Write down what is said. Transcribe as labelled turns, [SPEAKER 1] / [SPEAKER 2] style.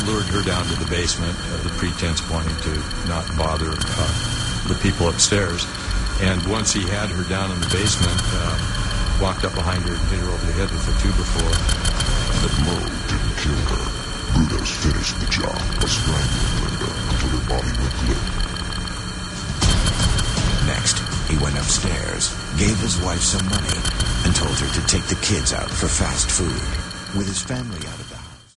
[SPEAKER 1] lured her down to the basement, the pretense wanting to not bother the people upstairs. And once he had her down in the basement, walked up behind her and hit her over the head with a 2x4.
[SPEAKER 2] The blow didn't kill her. Brutus finished the job by strangling Linda until her body went limp.
[SPEAKER 3] Next, he went upstairs, gave his wife some money, and told her to take the kids out for fast food. With his family out of